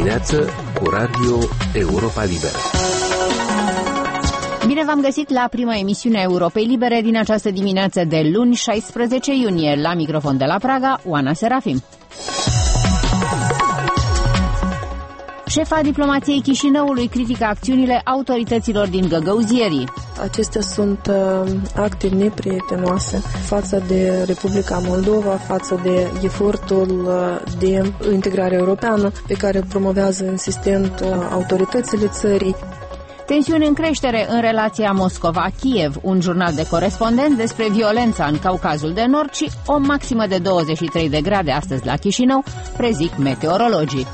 dimineață cu Radio Europa Liberă. Bine v-am găsit la prima emisiune a Europei Libere din această dimineață de luni 16 iunie. La microfon de la Praga, Oana Serafim. Șefa diplomației Chișinăului critică acțiunile autorităților din Găgăuzierii. Acestea sunt acte neprietenoase față de Republica Moldova, față de efortul de integrare europeană pe care promovează insistent autoritățile țării. Tensiuni în creștere în relația Moscova-Kiev, un jurnal de corespondent despre violența în Caucazul de Nord și o maximă de 23 de grade astăzi la Chișinău, prezic meteorologii.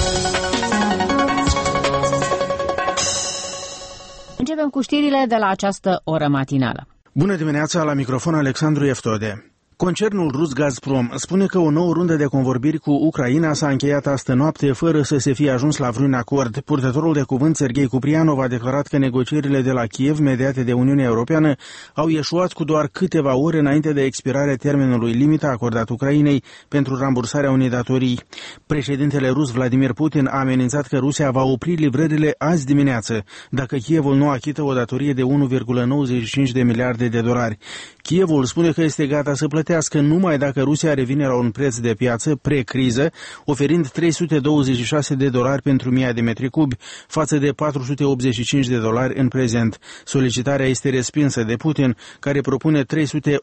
Începem cu știrile de la această oră matinală. Bună dimineața, la microfon Alexandru Eftode. Concernul rus Gazprom spune că o nouă rundă de convorbiri cu Ucraina s-a încheiat astă noapte fără să se fie ajuns la vreun acord. Purtătorul de cuvânt Serghei Cuprianov a declarat că negocierile de la Kiev, mediate de Uniunea Europeană, au ieșuat cu doar câteva ore înainte de expirarea termenului limită acordat Ucrainei pentru rambursarea unei datorii. Președintele rus Vladimir Putin a amenințat că Rusia va opri livrările azi dimineață dacă Kievul nu achită o datorie de 1,95 de miliarde de dolari. Kievul spune că este gata să plătească numai dacă Rusia revine la un preț de piață pre-criză, oferind $326 pentru 1000 de metri cubi, față de $485 în prezent. Solicitarea este respinsă de Putin, care propune $385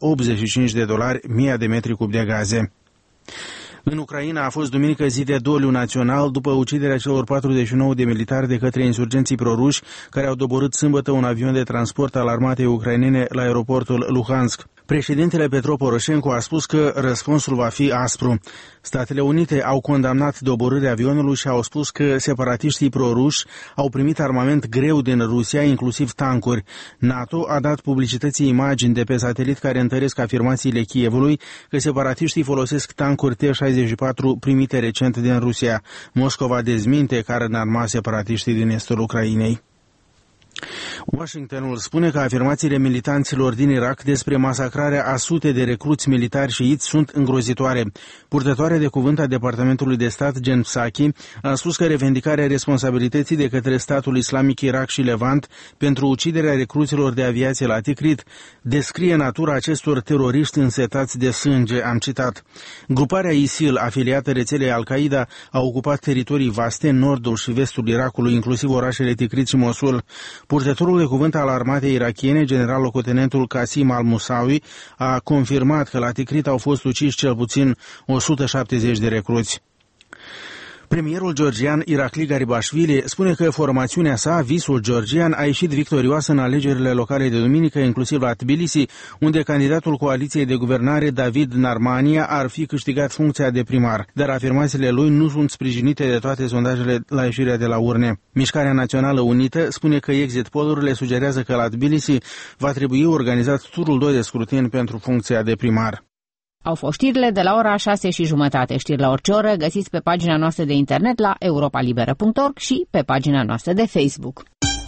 1000 de metri cubi de gaze. În Ucraina a fost duminică zi de doliu național după uciderea celor 49 de militari de către insurgenții proruși care au doborât sâmbătă un avion de transport al armatei ucrainene la aeroportul Luhansk. Președintele Petro Poroșenko a spus că răspunsul va fi aspru. Statele Unite au condamnat doborârea avionului și au spus că separatiștii proruși au primit armament greu din Rusia, inclusiv tancuri. NATO a dat publicității imagini de pe satelit care întăresc afirmațiile Kievului că separatiștii folosesc tancuri T-64 primite recent din Rusia. Moscova dezminte că ar înarma separatiștii din estul Ucrainei. Washingtonul spune că afirmațiile militanților din Irak despre masacrarea a sute de recruți militari șiiți sunt îngrozitoare. Purtătoarea de cuvânt a Departamentului de Stat, Jen Psaki, a spus că revendicarea responsabilității de către statul islamic Irak și Levant pentru uciderea recruților de aviație la Tikrit descrie natura acestor teroriști însetați de sânge, am citat. Gruparea ISIL, afiliată rețelei Al-Qaeda, a ocupat teritorii vaste în nordul și vestul Irakului, inclusiv orașele Tikrit și Mosul. Purtătorul de cuvânt al armatei irakiene, general-locotenentul Qasim al-Musawi, a confirmat că la Tikrit au fost uciși cel puțin 170 de recruți. Premierul georgian Irakli Garibashvili spune că formațiunea sa, Visul Georgian, a ieșit victorioasă în alegerile locale de duminică, inclusiv la Tbilisi, unde candidatul coaliției de guvernare, David Narmania, ar fi câștigat funcția de primar, dar afirmațiile lui nu sunt sprijinite de toate sondajele la ieșirea de la urne. Mișcarea Națională Unită spune că exit poll-urile sugerează că la Tbilisi va trebui organizat turul 2 de scrutin pentru funcția de primar. Au fost știrile de la ora 6:30. Știri la orice oră găsiți pe pagina noastră de internet la europalibera.org și pe pagina noastră de Facebook.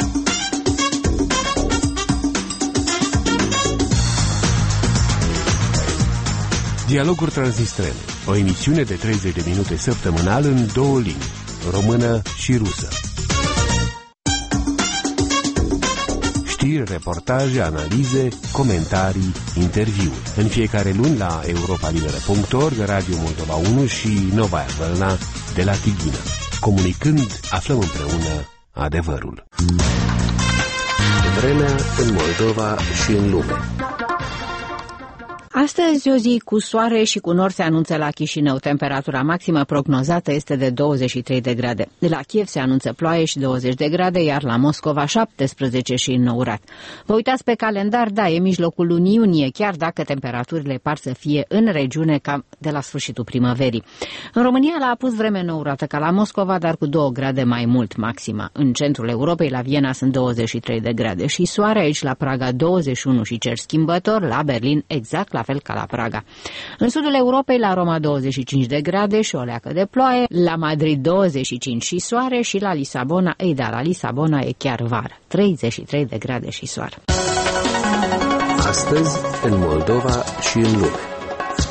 Dialoguri Transnistrene, o emisiune de 30 de minute săptămânal în două limbi, română și rusă. Știri, reportaje, analize, comentarii, interviuri. În fiecare luni la europalibera.org, Radio Moldova 1 și Novaya Vălna de la Tighina. Comunicând, aflăm împreună adevărul. Vremea în Moldova și în lume. Astăzi o zi cu soare și cu nor se anunță la Chișinău. Temperatura maximă prognozată este de 23 de grade. De la Kiev se anunță ploaie și 20 de grade, iar la Moscova 17 și înourat. Vă uitați pe calendar, da, e mijlocul lunii iunie, chiar dacă temperaturile par să fie în regiune cam de la sfârșitul primăverii. În România l-a apus vreme înăurată ca la Moscova, dar cu 2 grade mai mult maxima. În centrul Europei, la Viena, sunt 23 de grade și soare, aici la Praga 21 și cer schimbător, la Berlin exact la fel ca la Praga. În sudul Europei, la Roma 25 de grade și o leacă de ploaie, la Madrid 25 și soare și la Lisabona, la Lisabona e chiar vară, 33 de grade și soare. Astăzi, în Moldova și în lume.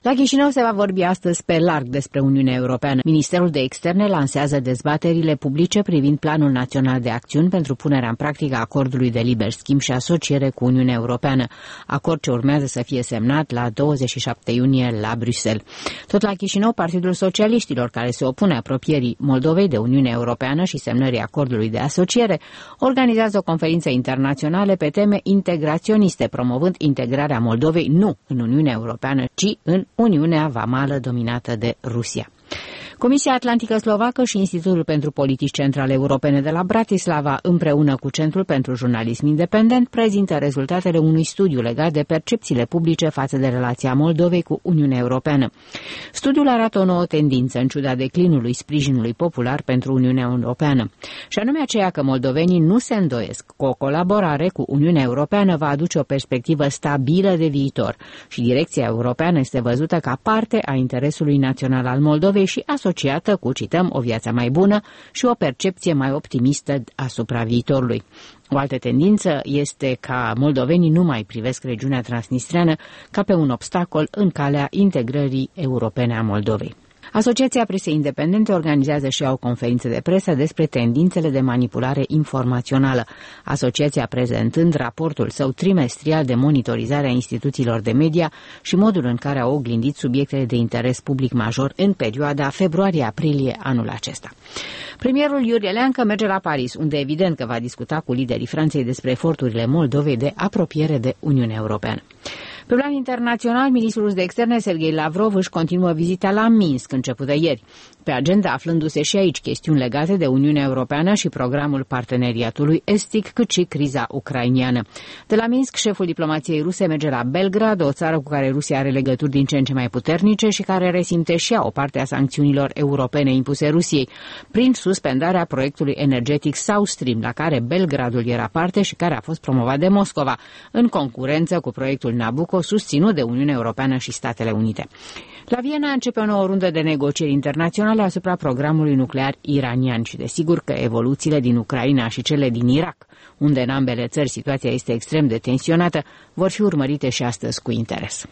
La Chișinău se va vorbi astăzi pe larg despre Uniunea Europeană. Ministerul de Externe lansează dezbaterile publice privind Planul Național de Acțiuni pentru punerea în practică a acordului de liber schimb și asociere cu Uniunea Europeană, acord ce urmează să fie semnat la 27 iunie la Bruxelles. Tot la Chișinău, Partidul Socialiștilor, care se opune apropierii Moldovei de Uniunea Europeană și semnării acordului de asociere, organizează o conferință internațională pe teme integraționiste, promovând integrarea Moldovei nu în Uniunea Europeană, ci în Uniunea Vamală dominată de Rusia. Comisia Atlantică Slovacă și Institutul pentru Politici Centrale Europene de la Bratislava, împreună cu Centrul pentru Jurnalism Independent, prezintă rezultatele unui studiu legat de percepțiile publice față de relația Moldovei cu Uniunea Europeană. Studiul arată o nouă tendință în ciuda declinului sprijinului popular pentru Uniunea Europeană, și anume aceea că moldovenii nu se îndoiesc că o colaborare cu Uniunea Europeană va aduce o perspectivă stabilă de viitor și direcția europeană este văzută ca parte a interesului național al Moldovei și asociată cu, cităm, o viață mai bună și o percepție mai optimistă asupra viitorului. O altă tendință este ca moldovenii nu mai privesc regiunea transnistreană ca pe un obstacol în calea integrării europene a Moldovei. Asociația Presei Independente organizează și o conferință de presă despre tendințele de manipulare informațională, asociația prezentând raportul său trimestrial de monitorizare a instituțiilor de media și modul în care au oglindit subiectele de interes public major în perioada februarie-aprilie anul acesta. Premierul Iurie Leancă merge la Paris, unde evident că va discuta cu liderii Franței despre eforturile Moldovei de apropiere de Uniunea Europeană. Pe plan internațional, ministrul de externe Serghei Lavrov își continuă vizita la Minsk, începută ieri, pe agenda aflându-se și aici chestiuni legate de Uniunea Europeană și programul parteneriatului estic, cât și criza ucrainiană. De la Minsk, șeful diplomației ruse merge la Belgrad, o țară cu care Rusia are legături din ce în ce mai puternice și care resimte și ea o parte a sancțiunilor europene impuse Rusiei, prin suspendarea proiectului energetic South Stream, la care Belgradul era parte și care a fost promovat de Moscova, în concurență cu proiectul Nabucco, susținut de Uniunea Europeană și Statele Unite. La Viena începe o nouă rundă de negocieri internaționale asupra programului nuclear iranian și desigur că evoluțiile din Ucraina și cele din Irak, unde în ambele țări situația este extrem de tensionată, vor fi urmărite și astăzi cu interes.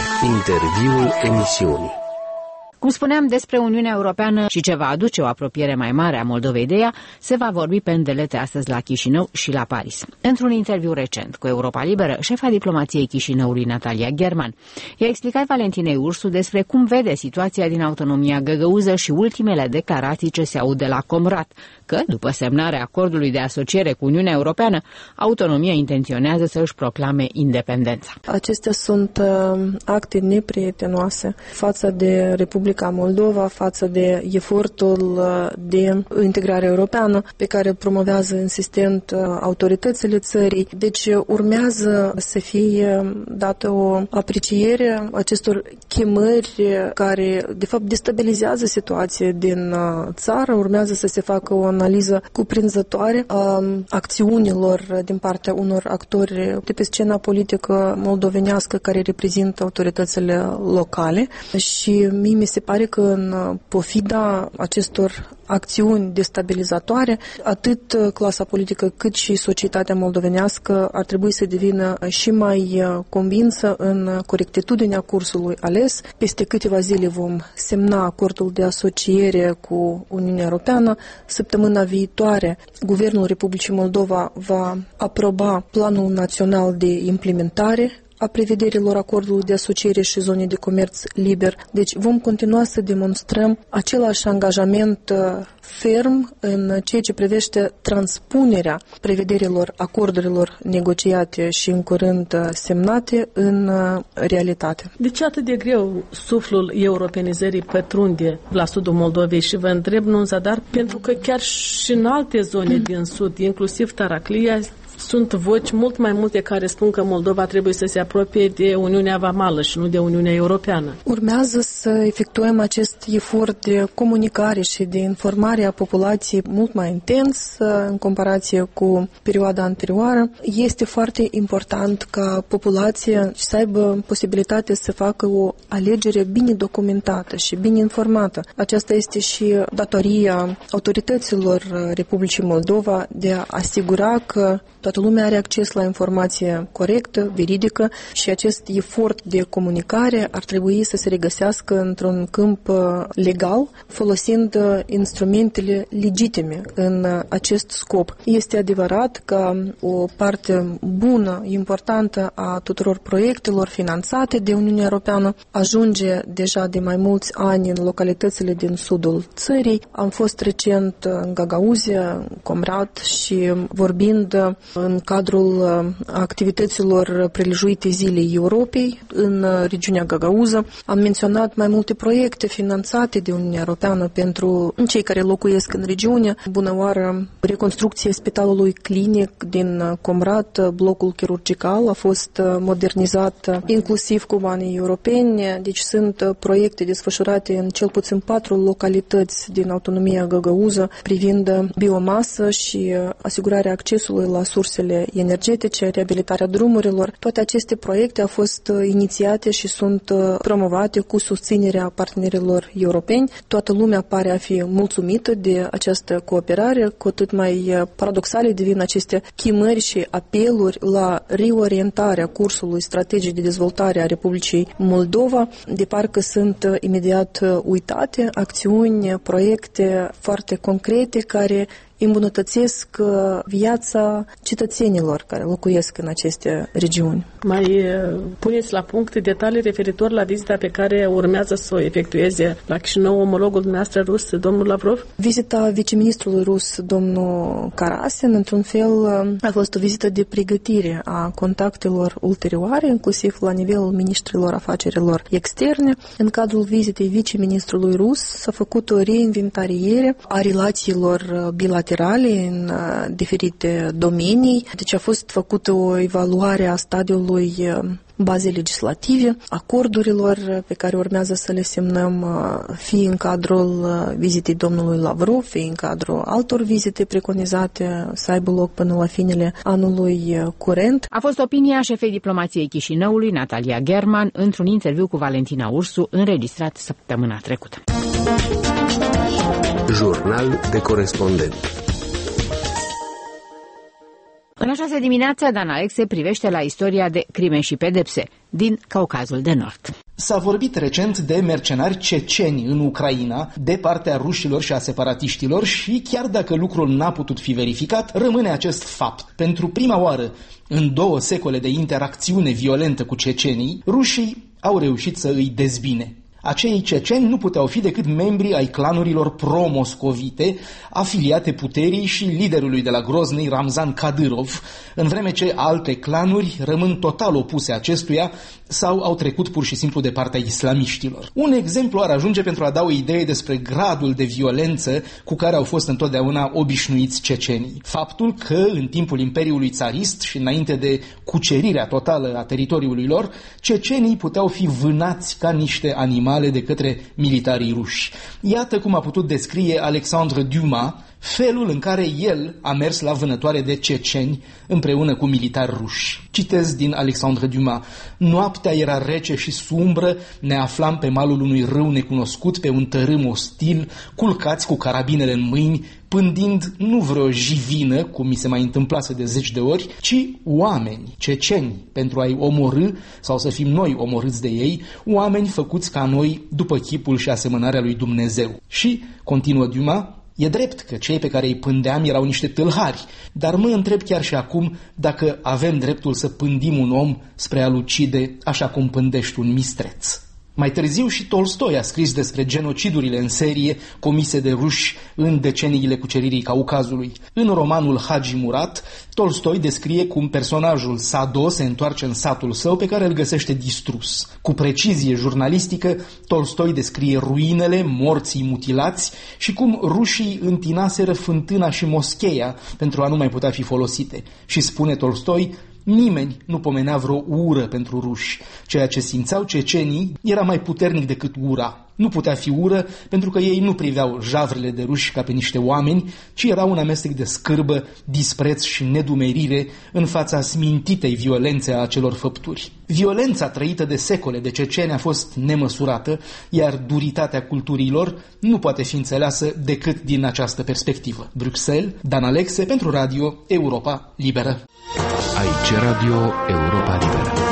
Interviul emisiunii. Cum spuneam despre Uniunea Europeană și ce va aduce o apropiere mai mare a Moldovei de ea, se va vorbi pe îndelete astăzi la Chișinău și la Paris. Într-un interviu recent cu Europa Liberă, șefa diplomației Chișinăului, Natalia German, i-a explicat Valentinei Ursu despre cum vede situația din autonomia găgăuză și ultimele declarații ce se aud de la Comrat, că, după semnarea acordului de asociere cu Uniunea Europeană, autonomia intenționează să își proclame independența. Acestea sunt acte neprietenoase față de Republica Moldova, față de efortul de integrare europeană pe care promovează insistent autoritățile țării. Deci urmează să fie dată o apreciere acestor chemări care, de fapt, destabilizează situația din țară. Urmează să se facă o analiză cuprinzătoare a acțiunilor din partea unor actori de pe scena politică moldovenească care reprezintă autoritățile locale și mie mi se pare că în pofida acestor acțiuni destabilizatoare, atât clasa politică cât și societatea moldovenească ar trebui să devină și mai convinsă în corectitudinea cursului ales. Peste câteva zile vom semna acordul de asociere cu Uniunea Europeană. Săptămâna viitoare, Guvernul Republicii Moldova va aproba Planul Național de Implementare a prevederilor acordului de asociere și zone de comerț liber. Deci vom continua să demonstrăm același angajament ferm în ceea ce privește transpunerea prevederilor acordurilor negociate și în curând semnate în realitate. De ce atât de greu suflul europenizării pătrunde la sudul Moldovei? Și vă întreb, nu în zadar, pentru că chiar și în alte zone din sud, inclusiv Taraclia, sunt voci mult mai multe care spun că Moldova trebuie să se apropie de Uniunea Vamală și nu de Uniunea Europeană. Urmează să efectuăm acest efort de comunicare și de informare a populației mult mai intens în comparație cu perioada anterioară. Este foarte important ca populația să aibă posibilitatea să facă o alegere bine documentată și bine informată. Aceasta este și datoria autorităților Republicii Moldova de a asigura că toată toată lumea are acces la informație corectă, veridică și acest efort de comunicare ar trebui să se regăsească într-un câmp legal, folosind instrumentele legitime în acest scop. Este adevărat că o parte bună, importantă a tuturor proiectelor finanțate de Uniunea Europeană ajunge deja de mai mulți ani în localitățile din sudul țării. Am fost recent în Gagauzia, Comrat și vorbind în cadrul activităților prelejuite Zilei Europei în regiunea Gagauză, am menționat mai multe proiecte finanțate de Uniunea Europeană pentru cei care locuiesc în regiune. Bună oară, reconstrucția spitalului clinic din Comrat, blocul chirurgical a fost modernizat inclusiv cu banii europeni, deci sunt proiecte desfășurate în cel puțin 4 localități din autonomia Găgăuză privind biomasă și asigurarea accesului la sursele energetice, reabilitarea drumurilor. Toate aceste proiecte au fost inițiate și sunt promovate cu susținerea partenerilor europeni. Toată lumea pare a fi mulțumită de această cooperare, cu atât mai paradoxale devin aceste chemări și apeluri la reorientarea cursului strategic de dezvoltare a Republicii Moldova, de parcă sunt imediat uitate acțiuni, proiecte foarte concrete care îmbunătățesc viața cetățenilor care locuiesc în aceste regiuni. Mai puneți la punct detalii referitor la vizita pe care urmează să o efectueze la Chișinău omologul dumneavoastră rus, domnul Lavrov? Vizita viceministrului rus, domnul Karasin, într-un fel a fost o vizită de pregătire a contactelor ulterioare, inclusiv la nivelul ministrilor afacerilor externe. În cadrul vizitei viceministrului rus s-a făcut o reinventariere a relațiilor bilaterale în diferite domenii. Deci a fost făcută o evaluare a stadiului bazei legislative, acordurilor pe care urmează să le semnăm, fie în cadrul vizitei domnului Lavrov, fie în cadrul altor vizite preconizate să aibă loc până la finele anului curent. A fost opinia șefei diplomației Chișinăului, Natalia German, într-un interviu cu Valentina Ursu, înregistrat săptămâna trecută. Jurnal de corespondent. În această dimineață, Dan Alexe privește la istoria de crime și pedepse din Caucazul de Nord. S-a vorbit recent de mercenari ceceni în Ucraina, de partea rușilor și a separatiștilor și, chiar dacă lucrul n-a putut fi verificat, rămâne acest fapt. Pentru prima oară, în 2 secole de interacțiune violentă cu cecenii, rușii au reușit să îi dezbine. Acei ceceni nu puteau fi decât membri ai clanurilor pro-moscovite, afiliate puterii și liderului de la Grozny, Ramzan Kadyrov, în vreme ce alte clanuri rămân total opuse acestuia sau au trecut pur și simplu de partea islamiștilor. Un exemplu ar ajunge pentru a da o idee despre gradul de violență cu care au fost întotdeauna obișnuiți cecenii. Faptul că, în timpul Imperiului Țarist și înainte de cucerirea totală a teritoriului lor, cecenii puteau fi vânați ca niște animale de către militarii ruși. Iată cum a putut descrie Alexandre Dumas felul în care el a mers la vânătoare de ceceni împreună cu militari ruși. Citez din Alexandre Dumas: noaptea era rece și sumbră, ne aflam pe malul unui râu necunoscut, pe un tărâm ostil, culcați cu carabinele în mâini, pândind nu vreo jivină, cum mi se mai întâmplase de 10 de ori, ci oameni, ceceni, pentru a-i omorî sau să fim noi omorâți de ei, oameni făcuți ca noi după chipul și asemănarea lui Dumnezeu. Și, continuă Dumas, e drept că cei pe care îi pândeam erau niște tâlhari, dar mă întreb chiar și acum dacă avem dreptul să pândim un om spre a-l ucide așa cum pândești un mistreț. Mai târziu și Tolstoi a scris despre genocidurile în serie comise de ruși în deceniile cuceririi Caucazului. În romanul Hagi Murat, Tolstoi descrie cum personajul Sado se întoarce în satul său pe care îl găsește distrus. Cu precizie jurnalistică, Tolstoi descrie ruinele, morții mutilați și cum rușii întinaseră fântâna și moscheia pentru a nu mai putea fi folosite. Și spune Tolstoi: Nimeni nu pomenea vreo ură pentru ruși. Ceea ce simțeau cecenii era mai puternic decât ura. Nu putea fi ură pentru că ei nu priveau javrile de ruși ca pe niște oameni, ci era un amestec de scârbă, dispreț și nedumerire în fața smintitei violențe a acelor făpturi. Violența trăită de secole de ceceni a fost nemăsurată, iar duritatea culturilor nu poate fi înțeleasă decât din această perspectivă. Bruxelles, Dan Alexe pentru Radio Europa Liberă. Aici Radio Europa Liberă.